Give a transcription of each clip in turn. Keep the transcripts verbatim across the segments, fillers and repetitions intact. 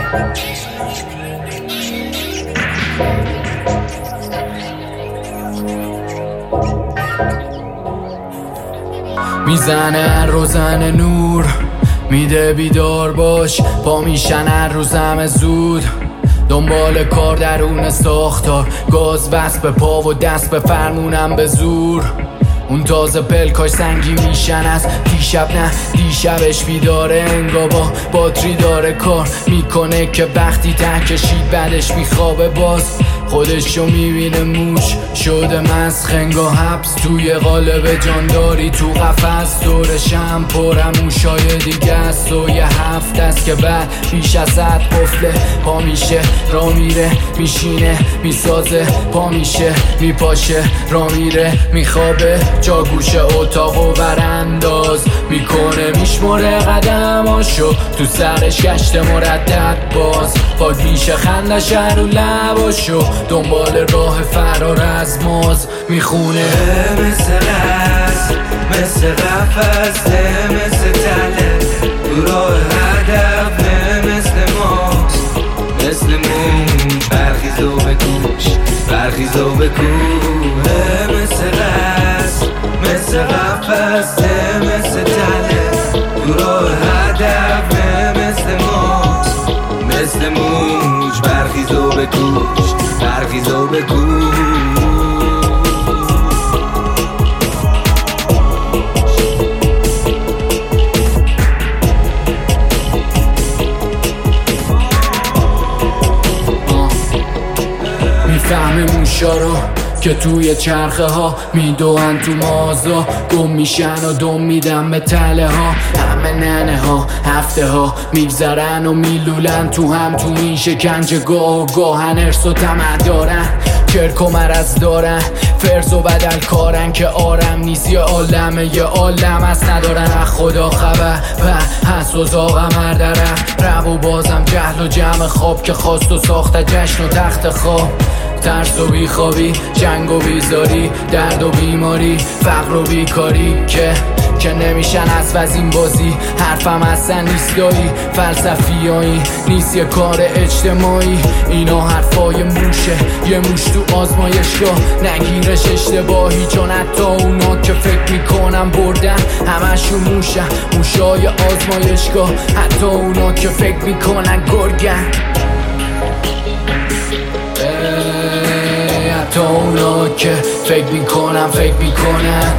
میزنه روزن نور، میده بیدار باش، پا میشن هر روزم زود، دنبال کار درون ساختار، گاز بس به پا و دست به فرمونم به زور. اون تازه پلکاش سنگی میشن از دیشب، نه دیشبش بیداره، انگا با باتری داره کار میکنه که وقتی ته کشید بعدش میخوابه باز، خودشو میبینه موش شده مسخ، انگا حبس توی قالب جانداری، تو قفس دورشم پرم موشای دیگه است و یه هفت است که بعد بیش از صد قفله، پا میشه را میره میشینه میسازه، پا میشه میپاشه را میره میخوابه، جا گوشه اتاق و برانداز میکنه، میشمره قدماشو تو سرش گشت مردد باز، پاک میشه خندش رو لباشو دنبال راه فرار از ماز میخونه، مثل قصد مثل قفص مثل تله تو راه هدف، مثل ماز مثل موج برخیز و بکوش برخیز و بکوش، مثل قصد مثل قفص مثل تله تو راه هدف، مثل ماز مثل موج برخیز و بکوش برخیز و بکوش. میفهمه موشا رو که توی چرخه ها میدوان تو مازا، گم میشن و دم میدن به تله ها، همه ننه ها هفته ها میگذرن و میلولن تو هم تو این شکنجه، گاه و گاهن ارس و طمع دارن، کرک و مرز دارن، فرز و بدل کارن که آرم نیست یه عالمه یه عالم است ندارن، از خدا خبر و حس و زاغم مردرم رب و بازم جهل و جمع خواب که خواست و ساخته جشن و تخت خواب، ترس و بیخوابی، جنگ و بیزاری، درد و بیماری، فقر و بیکاری که که نمیشن از وزین بازی، حرفم اصلا نیست دایی فلسفیایی نیست یه کار اجتماعی، اینا حرفای موشه یه موش تو آزمایشگاه، نگیرش اشتباهی چون حتی اونا که فکر میکنم بردن همشون موشن، موشای آزمایشگاه، حتی اونا که فکر میکنن گرگن، حتی اونا که فکر میکنن فکر میکنن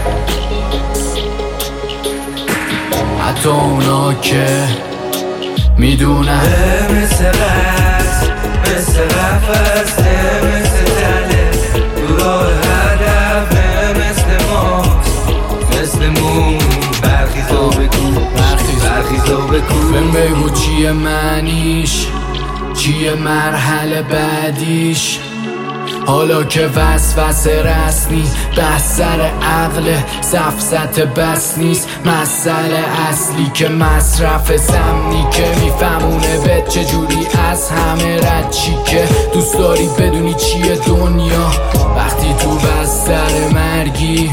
حتی اونا که میدونن، مثل قصد مثل قفص مثل تله تو راه هدف، مثل ماز مثل موج برخیز و بکوش برخیز و بکوش، بهم بگو چیه معنیش، چیه مرحله بعدیش، حالا که وسوسه رسمی بس سر عقل سفسط بس نیست، مسئله اصلی که مصرف سمنی که میفهمونه به چجوری از همه رد چی که دوست داری بدونی چیه دنیا وقتی تو بستر مرگی،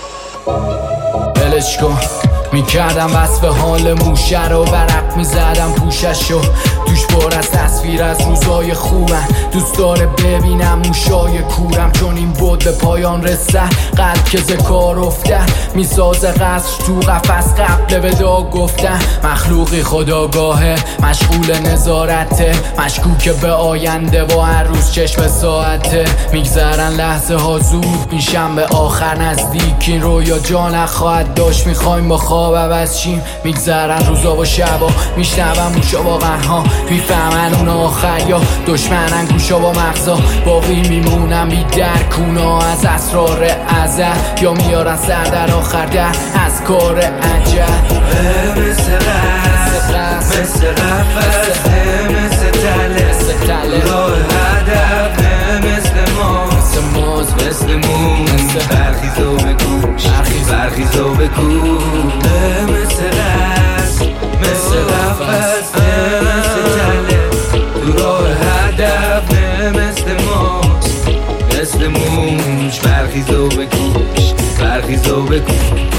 بلش کن میکردم وصف حال موشه رو ورق میزدم پوششو توش پر از تصویر از روزای خوبم، دوست داره ببینم موشای کورم چون این بود به پایان رسه، قلب که ز کار افته میسازه قصر تو قفس قبل ودا گفتن، مخلوقی خداگاهه مشغول نظارته، مشکوک به آینده و هر روز چشم ساعته، میگذرن لحظه ها زود میشم به آخر نزدیک، این رویا جا نخواهد داشت میخوایم با خواب عوض شیم، میگذرن روزا و شبا میشنوم موشا واقعا میفهمن اون آخر یا دشمنن گوشا با مغزا، باقی میمونم بی درکونا از اسرار ازل یا میارن سر در آخر در از کار عجل، مثل قصد مثل قفص مثل تله راه هدف، مثل ماز مثل موج برخیز و بکوش برخیز و بکوش، مثل قصد مثل قفص مثل تله تو راه هدف، مثل ماز مثل موج برخیز و بکوش برخیز و بکوش.